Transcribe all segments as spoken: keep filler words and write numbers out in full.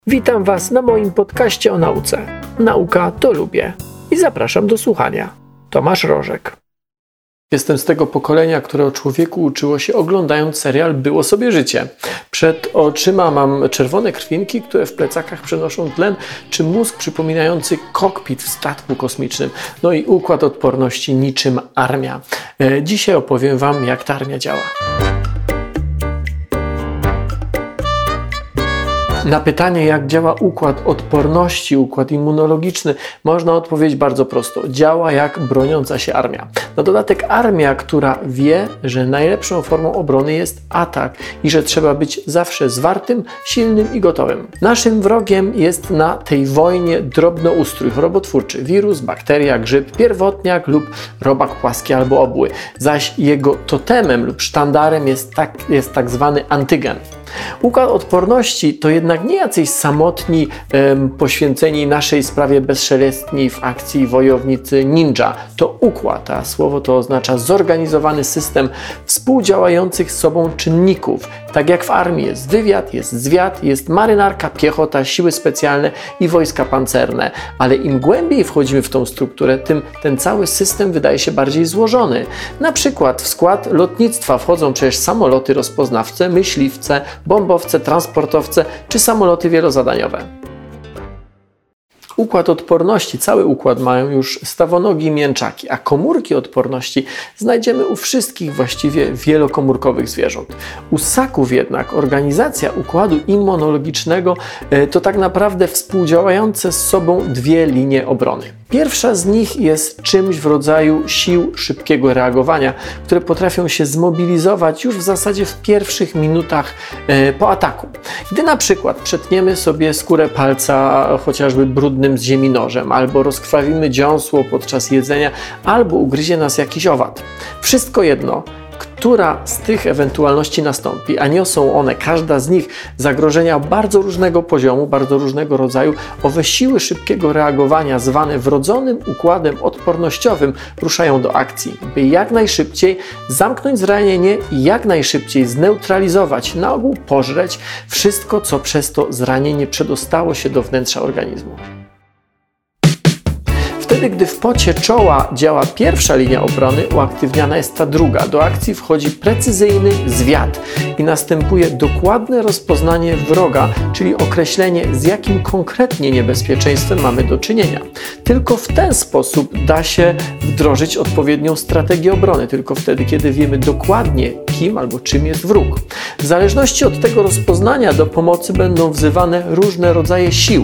Witam Was na moim podcaście o nauce. Nauka to lubię. I zapraszam do słuchania. Tomasz Rożek. Jestem z tego pokolenia, które o człowieku uczyło się oglądając serial Było sobie życie. Przed oczyma mam czerwone krwinki, które w plecakach przenoszą tlen, czy mózg przypominający kokpit w statku kosmicznym. No i układ odporności niczym armia. E, dzisiaj opowiem Wam, jak ta armia działa. Na pytanie, jak działa układ odporności, układ immunologiczny, można odpowiedzieć bardzo prosto. Działa jak broniąca się armia. Na dodatek armia, która wie, że najlepszą formą obrony jest atak i że trzeba być zawsze zwartym, silnym i gotowym. Naszym wrogiem jest na tej wojnie drobnoustrój chorobotwórczy, wirus, bakteria, grzyb, pierwotniak lub robak płaski albo obły. Zaś jego totemem lub sztandarem jest tak, jest tak zwany antygen. Układ odporności to jednak nie jacyś samotni, em, poświęceni naszej sprawie bezszelestni w akcji wojownicy ninja. To układ, a słowo to oznacza zorganizowany system współdziałających z sobą czynników. Tak jak w armii jest wywiad, jest zwiad, jest marynarka, piechota, siły specjalne i wojska pancerne. Ale im głębiej wchodzimy w tą strukturę, tym ten cały system wydaje się bardziej złożony. Na przykład w skład lotnictwa wchodzą przecież samoloty rozpoznawcze, myśliwce, bombowce, transportowce czy samoloty wielozadaniowe. Układ odporności, cały układ mają już stawonogi i mięczaki, a komórki odporności znajdziemy u wszystkich właściwie wielokomórkowych zwierząt. U ssaków jednak organizacja układu immunologicznego to tak naprawdę współdziałające z sobą dwie linie obrony. Pierwsza z nich jest czymś w rodzaju sił szybkiego reagowania, które potrafią się zmobilizować już w zasadzie w pierwszych minutach e, po ataku. Gdy na przykład przetniemy sobie skórę palca chociażby brudnym z ziemi nożem, albo rozkrwawimy dziąsło podczas jedzenia, albo ugryzie nas jakiś owad. Wszystko jedno, która z tych ewentualności nastąpi, a niosą one, każda z nich, zagrożenia bardzo różnego poziomu, bardzo różnego rodzaju, owe siły szybkiego reagowania, zwane wrodzonym układem odpornościowym, ruszają do akcji, by jak najszybciej zamknąć zranienie i jak najszybciej zneutralizować, na ogół pożreć wszystko, co przez to zranienie przedostało się do wnętrza organizmu. Wtedy, gdy w pocie czoła działa pierwsza linia obrony, uaktywniana jest ta druga. Do akcji wchodzi precyzyjny zwiad i następuje dokładne rozpoznanie wroga, czyli określenie, z jakim konkretnie niebezpieczeństwem mamy do czynienia. Tylko w ten sposób da się wdrożyć odpowiednią strategię obrony, tylko wtedy, kiedy wiemy dokładnie, kim albo czym jest wróg. W zależności od tego rozpoznania do pomocy będą wzywane różne rodzaje sił.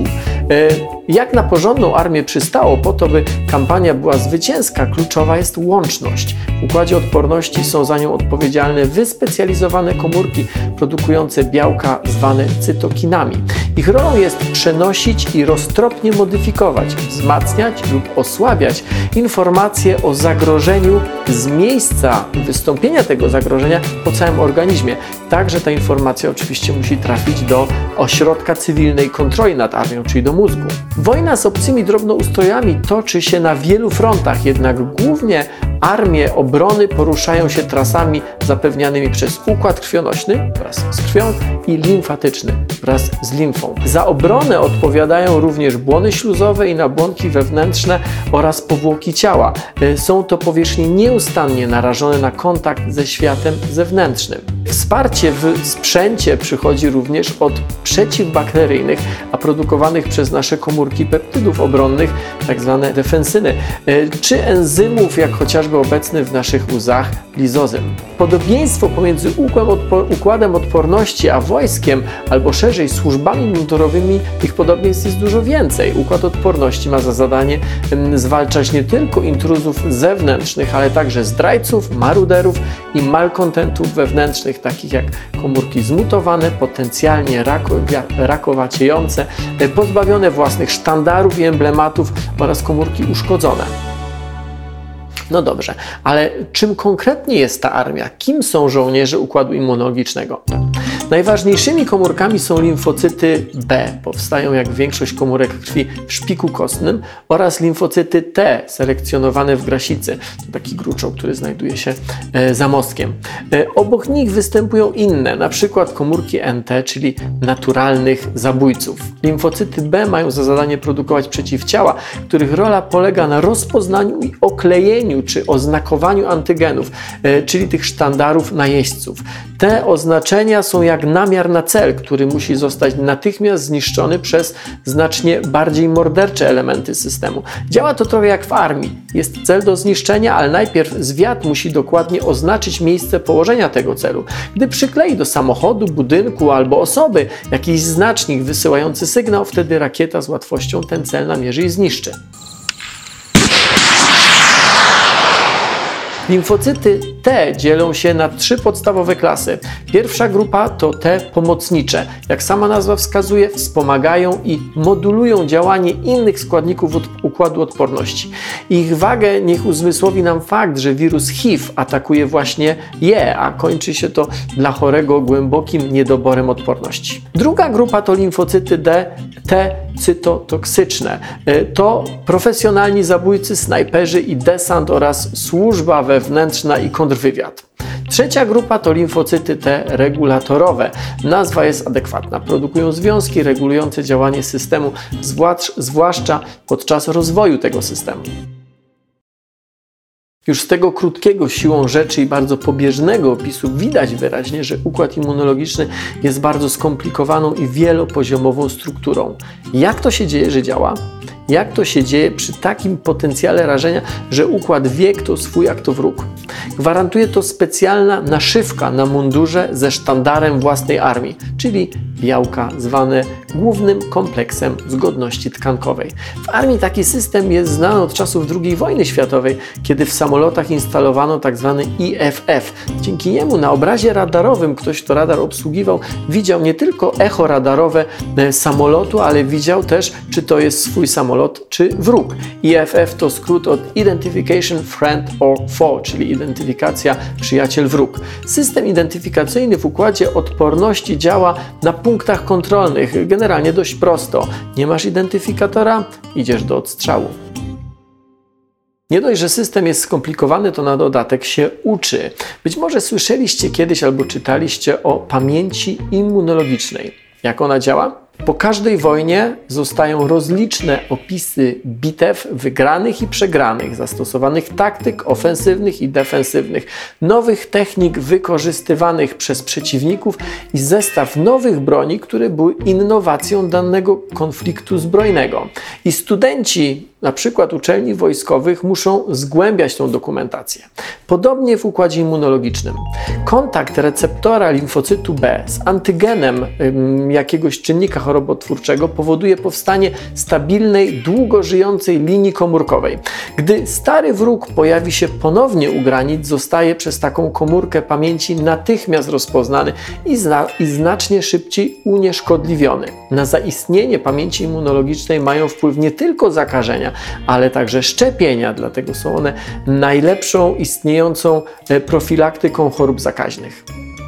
Jak na porządną armię przystało, po to, by kampania była zwycięska, kluczowa jest łączność. W układzie odporności są za nią odpowiedzialne wyspecjalizowane komórki produkujące białka zwane cytokinami. Ich rolą jest przenosić i roztropnie modyfikować, wzmacniać lub osłabiać informacje o zagrożeniu z miejsca wystąpienia tego zagrożenia po całym organizmie. Także ta informacja oczywiście musi trafić do ośrodka cywilnej kontroli nad armią, czyli do mózgu. Wojna z obcymi drobnoustrojami toczy się na wielu frontach, jednak głównie armie obrony poruszają się trasami zapewnianymi przez układ krwionośny wraz z krwią i limfatyczny wraz z limfą. Za obronę odpowiadają również błony śluzowe i nabłonki wewnętrzne oraz powłoki ciała. Są to powierzchnie nieustannie narażone na kontakt ze światem zewnętrznym. Wsparcie w sprzęcie przychodzi również od przeciwbakteryjnych, a produkowanych przez nasze komórki peptydów obronnych, tak zwane defensyny, czy enzymów, jak chociażby obecny w naszych łzach lizozym. Podobieństwo pomiędzy układem odporności a wojskiem, albo szerzej służbami mundurowymi, tych podobieństw jest dużo więcej. Układ odporności ma za zadanie zwalczać nie tylko intruzów zewnętrznych, ale także zdrajców, maruderów i malkontentów wewnętrznych, takich jak komórki zmutowane, potencjalnie rakowaciejące, pozbawione własnych sztandarów i emblematów oraz komórki uszkodzone. No dobrze, ale czym konkretnie jest ta armia? Kim są żołnierze układu immunologicznego? Najważniejszymi komórkami są limfocyty B, powstają jak większość komórek krwi w szpiku kostnym, oraz limfocyty T, selekcjonowane w grasicy. To taki gruczoł, który znajduje się e, za mostkiem. E, obok nich występują inne, na przykład komórki N T, czyli naturalnych zabójców. Limfocyty B mają za zadanie produkować przeciwciała, których rola polega na rozpoznaniu i oklejeniu czy oznakowaniu antygenów, e, czyli tych sztandarów najeźdźców. Te oznaczenia są jak namiar na cel, który musi zostać natychmiast zniszczony przez znacznie bardziej mordercze elementy systemu. Działa to trochę jak w armii. Jest cel do zniszczenia, ale najpierw zwiad musi dokładnie oznaczyć miejsce położenia tego celu. Gdy przyklei do samochodu, budynku albo osoby jakiś znacznik wysyłający sygnał, wtedy rakieta z łatwością ten cel namierzy i zniszczy. Limfocyty T dzielą się na trzy podstawowe klasy. Pierwsza grupa to T pomocnicze. Jak sama nazwa wskazuje, wspomagają i modulują działanie innych składników układu odporności. Ich wagę niech uzmysłowi nam fakt, że wirus H I V atakuje właśnie je, a kończy się to dla chorego głębokim niedoborem odporności. Druga grupa to limfocyty D, T cytotoksyczne. To profesjonalni zabójcy, snajperzy i desant oraz służba wewnętrzna i kontrwywiad. Trzecia grupa to limfocyty T regulatorowe. Nazwa jest adekwatna. Produkują związki regulujące działanie systemu, zwłaszcza podczas rozwoju tego systemu. Już z tego krótkiego siłą rzeczy i bardzo pobieżnego opisu widać wyraźnie, że układ immunologiczny jest bardzo skomplikowaną i wielopoziomową strukturą. Jak to się dzieje, że działa? Jak to się dzieje przy takim potencjale rażenia, że układ wie, kto swój, a kto wróg? Gwarantuje to specjalna naszywka na mundurze ze sztandarem własnej armii, czyli białka zwane głównym kompleksem zgodności tkankowej. W armii taki system jest znany od czasów drugiej wojny światowej, kiedy w samolotach instalowano tzw. I F F. Dzięki niemu na obrazie radarowym ktoś, kto radar obsługiwał, widział nie tylko echo radarowe samolotu, ale widział też, czy to jest swój samolot, czy wróg. I F F to skrót od Identification Friend or Foe, czyli identyfikacja przyjaciel-wróg. System identyfikacyjny w układzie odporności działa na punktach kontrolnych, generalnie dość prosto. Nie masz identyfikatora? Idziesz do odstrzału. Nie dość, że system jest skomplikowany, to na dodatek się uczy. Być może słyszeliście kiedyś albo czytaliście o pamięci immunologicznej. Jak ona działa? Po każdej wojnie zostają rozliczne opisy bitew wygranych i przegranych, zastosowanych taktyk ofensywnych i defensywnych, nowych technik wykorzystywanych przez przeciwników i zestaw nowych broni, które były innowacją danego konfliktu zbrojnego. I studenci, na przykład uczelni wojskowych, muszą zgłębiać tą dokumentację. Podobnie w układzie immunologicznym. Kontakt receptora limfocytu B z antygenem ym, jakiegoś czynnika chorobotwórczego powoduje powstanie stabilnej, długo żyjącej linii komórkowej. Gdy stary wróg pojawi się ponownie u granic, zostaje przez taką komórkę pamięci natychmiast rozpoznany i, zna i znacznie szybciej unieszkodliwiony. Na zaistnienie pamięci immunologicznej mają wpływ nie tylko zakażenia, ale także szczepienia, dlatego są one najlepszą istniejącą profilaktyką chorób zakaźnych.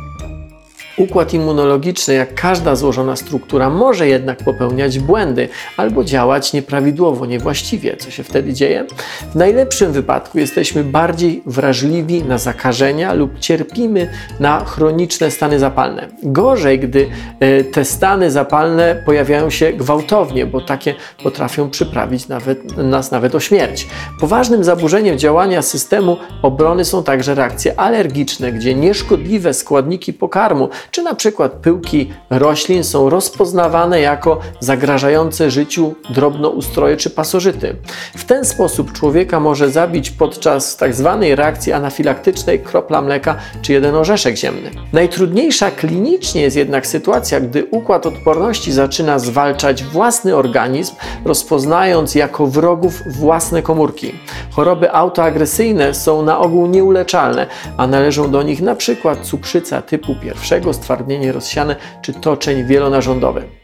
Układ immunologiczny, jak każda złożona struktura, może jednak popełniać błędy albo działać nieprawidłowo, niewłaściwie. Co się wtedy dzieje? W najlepszym wypadku jesteśmy bardziej wrażliwi na zakażenia lub cierpimy na chroniczne stany zapalne. Gorzej, gdy y, te stany zapalne pojawiają się gwałtownie, bo takie potrafią przyprawić nawet, nas nawet o śmierć. Poważnym zaburzeniem działania systemu obrony są także reakcje alergiczne, gdzie nieszkodliwe składniki pokarmu czy na przykład pyłki roślin są rozpoznawane jako zagrażające życiu drobnoustroje czy pasożyty. W ten sposób człowieka może zabić podczas tak zwanej reakcji anafilaktycznej kropla mleka czy jeden orzeszek ziemny. Najtrudniejsza klinicznie jest jednak sytuacja, gdy układ odporności zaczyna zwalczać własny organizm, rozpoznając jako wrogów własne komórki. Choroby autoagresyjne są na ogół nieuleczalne, a należą do nich na przykład cukrzyca typu pierwszego, stwardnienie rozsiane czy toczeń wielonarządowy.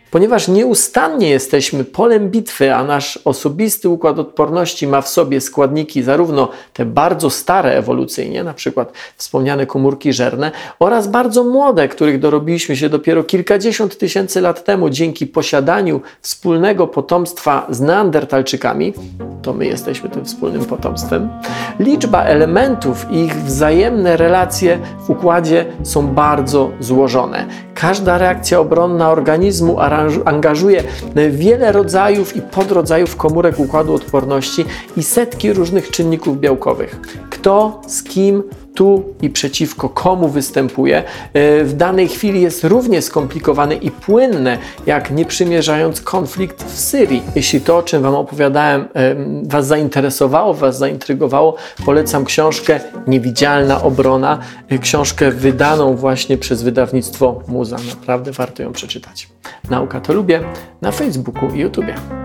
Ponieważ nieustannie jesteśmy polem bitwy, a nasz osobisty układ odporności ma w sobie składniki zarówno te bardzo stare ewolucyjnie, na przykład wspomniane komórki żerne, oraz bardzo młode, których dorobiliśmy się dopiero kilkadziesiąt tysięcy lat temu dzięki posiadaniu wspólnego potomstwa z neandertalczykami, to my jesteśmy tym wspólnym potomstwem, liczba elementów i ich wzajemne relacje w układzie są bardzo złożone. Każda reakcja obronna organizmu angażuje wiele rodzajów i podrodzajów komórek układu odporności i setki różnych czynników białkowych. Kto, z kim, tu i przeciwko komu występuje, w danej chwili jest równie skomplikowane i płynne, jak nie przymierzając konflikt w Syrii. Jeśli to, o czym Wam opowiadałem, Was zainteresowało, Was zaintrygowało, polecam książkę Niewidzialna obrona, książkę wydaną właśnie przez wydawnictwo Muza. Naprawdę warto ją przeczytać. Nauka to lubię na Facebooku i YouTubie.